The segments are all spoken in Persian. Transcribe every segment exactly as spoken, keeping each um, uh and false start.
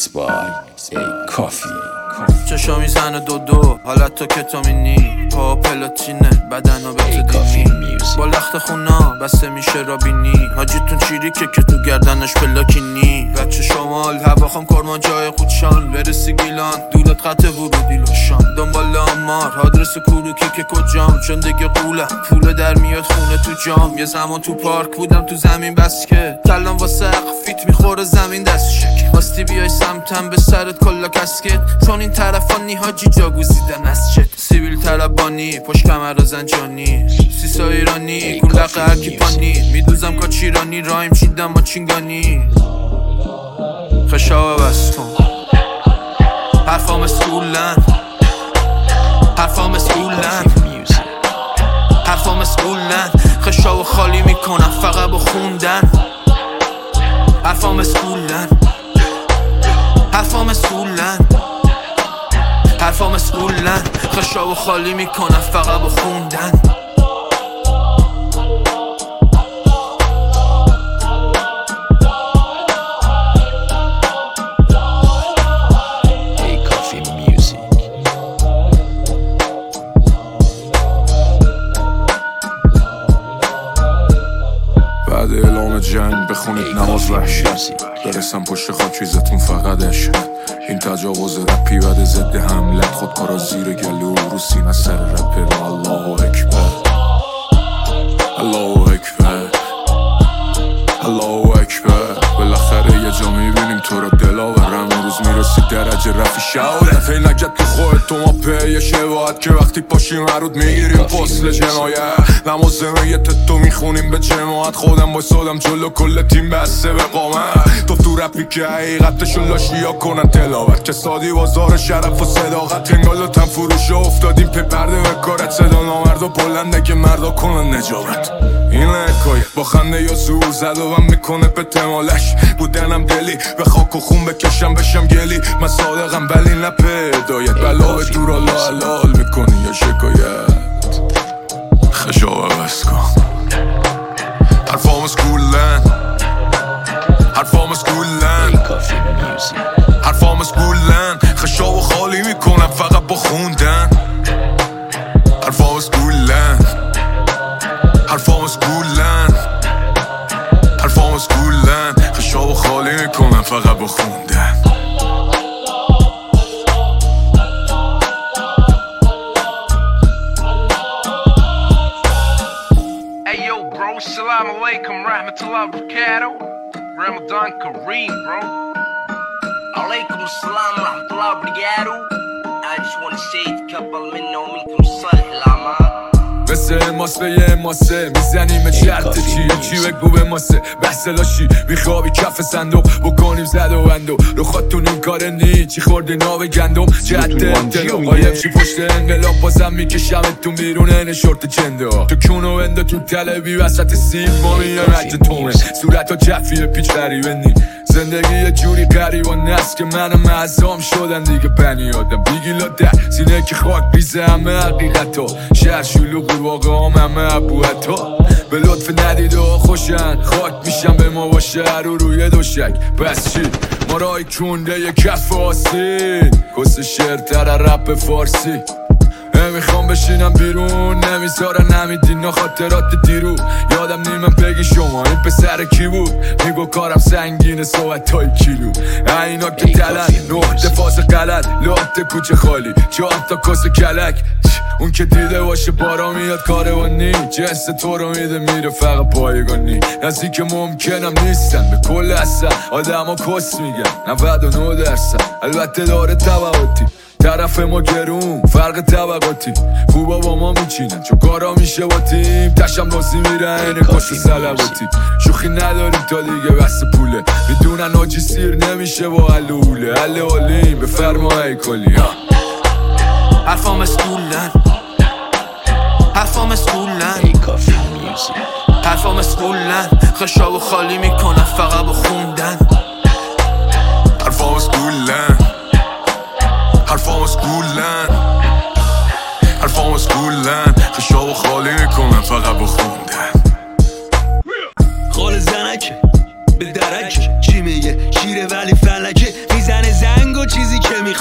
میکس بای ای کافی. چشا میزنه دو دو حالت تو کتامینی پا پلاتینه بدن ها به تدیمی با لخت خونا بسته میشه رابینی حاجیتون چیریکه که تو گردنش پلاکینی بچه شمال هواخم کرمان جای خودشان برسی گیلان دولت خط ورودی لوشان دنبال آمار آدرس کوروکی که کجام چون دیگه قوله پول در میاد خونه تو جام یه زمان تو پارک بودم تو زمین بس که تلم واسه فیت میخوره زمین دست شک خواستی بیای سمتم به سرت کلا کسکت چون این طرفانی حاجی جا گزیدن از چت سیبیل طلبانی پشت کمر زنجانی سیسا ایرانی گولق هرکی پانی میدوزم کاچیرانی رایم چیدم با چینگانی خشاوه بست کن حرفام سکولن حرفام سکولن حرفام سکولن خشاوه خالی میکنم فقط با خوندن حرفام سکولن حرفام سکولن حرفام سکولن خشاوه خالی میکنم فقط با خوندن بعد اعلام جنگ بخونید نماز وحشت برسم پشت خاکریزتون فقط عشق این تجاوز رپی بعد ضد حملت خودکارا زیر گلو رو سینه سر رپر الله اکبر الله اکبر الله اکبر بالاخره یه جا میبینیم تو رو دلاورم اون روز میرسی درجه رفی شاوره دفعه نگت تو خواهد تو ما پیه شواهد که وقتی پاشیم عرود میگیریم فصل جنایه نماز میت تو میخونیم به جماعت خودم با سادم جلو کل تیم بسته به قامت تو تو رپی که حقیقتشو لاشیا کنن تلاوت که سادی بازار شرف و صداقت انگال و تن فروش افتادیم پی پرده به کارت صدا نامرد و بلنده که مردا کنن نجابت این حکایت با خنده یا زور زد و من میکنه به تمالش بودنم دلی به خاک و خون بکشم بشم گلی من صادقم ولی نه پدایت بلا به دور الله حلال میکنی یا شکایت خشاوه بس کن حرفام سکولن حرفام سکولن حرفام سکولن خشاوه خالی میکنم فقط با خوندن حرفام سکولن حرفام سکولن حرفام سکولن خشاوه خالی میکنم فقط با خوندن Ayo bro, salam alaikum, rahmatullah barakatuh. Ramadan Kareem bro. Alaikum salam rahmatullah barakatuh. I just wanna say تقبل منا ومنكم صالح الأعمال. مثل ماسه یه ماسه میزنیم چرت چیه چی بگو به ماسه بحث لاشی میخوابی کف صندوق بکنیم زد و بندو رو خودتون این کار نی چی خوردی ناو گندم جهت انطلاق قایم چی پشت انقلاب بازم میکشمتون بیرون این شورت چنده تو کونو انده تو تلوی وسط سیب ما میان عجه تومه صورت ها جفیه پیچ غریبه نی زندگی یه جوری قریب و نست که منم معظام شدن دیگه بنی آدم بیگی لاده سینه که خاک بیزه همه حقیقت ها شهر شلوغ واقع هم همه عبوهتا به لطف ندیده ها خوشن خاک میشن به ما باشه رو روی دوشک پس چی ما رای کنده یه کف آسین کس شعرتر رپ فارسی نمیخوام بشینم بیرون نمیذارن نمیدین خاطرات دیرو یادم نیمم بگی شما این پسر کی بود میگو کارم سنگینه صحبت های کیلو اینا که دلن نقطه فاز غلط لحظه کوچه خالی چهار تا کس کلک اون که دیده باشه بارا میاد کاروانی جنس تو رو میده میره فقط پایگانی نزدیک ممکنم نیستن به کل اصلا آدم ها کس میگن نود و نه درصد البته داره طبعاتی طرف ما گرون فرق طبقاتی خوبا با ما میچینن چون کارا میشه با تیم تشم بازی میره اینه کش سلواتی شوخی نداریم تا دیگه بس پوله میدونن آجی سیر نمیشه با حلوله حل حالیم به فرمای کلی حرفام سکولن حرفام سکولن حرفام سکولن خشاوه خالی میکنم فقط با خوندن حرفام سکولن حرفام سکولن حرفام سکولن خشاوه خالی میکنم فقط با خوندن خال زنک به درک چی میگه شیره ولی فلکه میزنه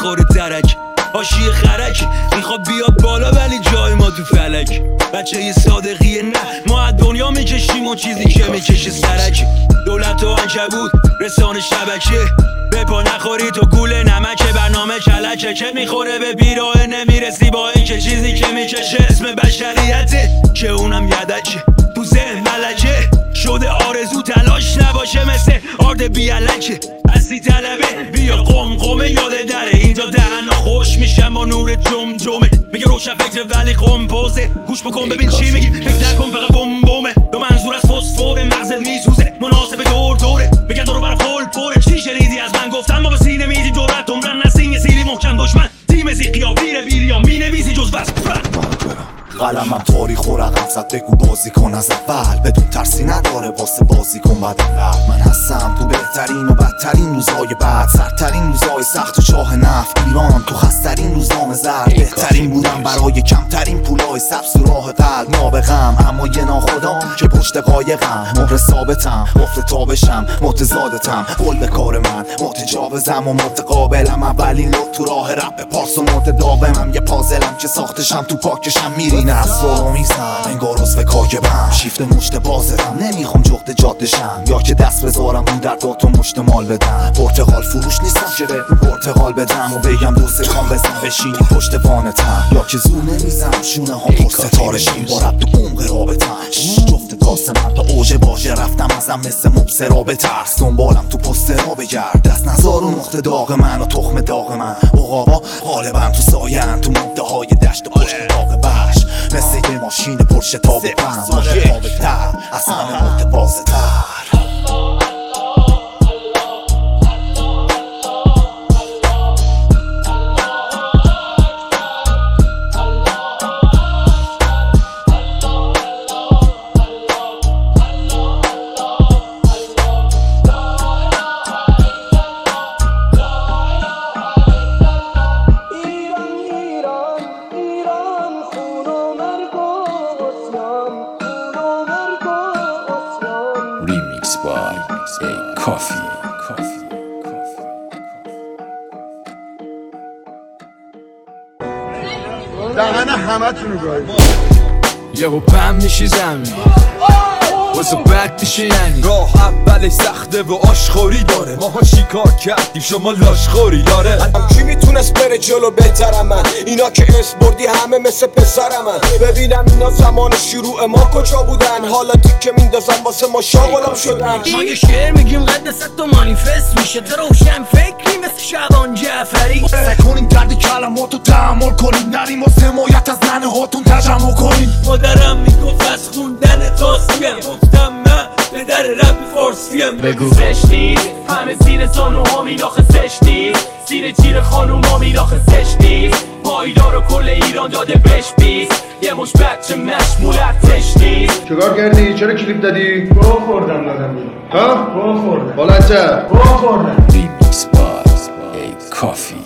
میخوره درک حاشیه خرک میخواد بیاد بالا ولی جای ما تو فلک بچه یه صادقیه نه ما از دنیا میکشیم و چیزی که میکشه سرک دولت و عنکبوت رسانه شبکه به پا نخوری تو گوله نمکه برنامه کلکه که میخوره به بیراه نمیرسی با این که چیزی که میکشه اسم بشریته که اونم یدکه تو ذهن ملکه شده آرزو تلاش نباشه مثل آرد بیالکه هستی طلبه بیا قم قمه یاده دره اینجا دهنا خوش میشم با نور جم جمه میگه روشن فکر ولی قمپوزه گوش بکن ببین چی میگی فکر نکن فقط بم بمه دو منظور از فسفور مغزت میسوزه مناسب دور دوره میگه دورو برا فول پوره چی شنیدی از من گفتم ما به سینه میدی جرأت عمرن نسیم یه سیری محکم دشمن تیم زیقیا ویر ویریا می نویسی جز بس قلمم تاریخ و رقم زد بگو بازی کن از اول بدون ترسی نداره واسه بازی کن بعد من هستم تو بهترین و بدترین روزهای بعد سرترین روزهای سخت و چاه نفت ایران تو خسترین روزنامه زرد بهترین بودم برای کمترین پولای سبز و راه قلب نابغم اما یه ناخدام که پشت قایقم مهر ثابتم افت تابشم متضادتم قول به کار من متجاوزم و متقابلم اولین لط تو راه رپ پارس و متداومم یه پازلم که ساختشم تو پاکشم میرین اسرارو میزن انگار عضو کاگبم شیفت مشت بازرم نمیخوام جغد جادشم یا که دست بذارم رو در داد و مشت مال بدم پرتقال فروش نیستم که به پرتقال بدم و بگم دو سکان بزن بشینی پشت وانتم یا که زور نمیزم شونه ها پر ستارشیم با رب تو عمق رابطم جفت تاس من تا اوج باشه رفتم ازم مثل مبصرا به ترس دنبالم تو پست را بگرد دست نزار و نقطه داغ من و تخم داغ من اقابا غالبا تو ساین تو مده های دشت و پشت داغ بش مثل یه ماشین پرشه تاب بند متفاوت تر از همه متبازه تر Remix by A Coffee. Coffee. دهن همه تونو گاهی یهو پم میشی زمین واسه بد میشه یعنی راه اولش سخته و آشخوری داره ماها شیکار کردیم شما لاشخوری داره کی میتونست بره جلو بهترم من اینا که اسم بردی همه مثل پسرم من ببینم اینا زمان شروع ما کجا بودن حالا که میندازن واسه ما شاغلم شدن ما یه شعر میگیم قدست تو مانیفست میشه تو روشن فکری مثل شبان جعفری سکنین درد کلماتو تحمل کنین نریم و حمایت از ننه هاتون تجمع کنین مادرم میگفت از خوندن تاسیم گفتم من به در رب فارسیم بگو زشتی همه زیر زانو ها میلاخه زشتی زیر جیر خانوم ها میلاخه زشتی پایدار و کل ایران داده بش بیست یه مش بچه مشمول ارتش نیست چکار کردی؟ چرا کلیپ دادی؟ گوه خوردم دادم ها؟ گوه خوردم بلند چه؟ گوه خوردم Remix by A Coffee.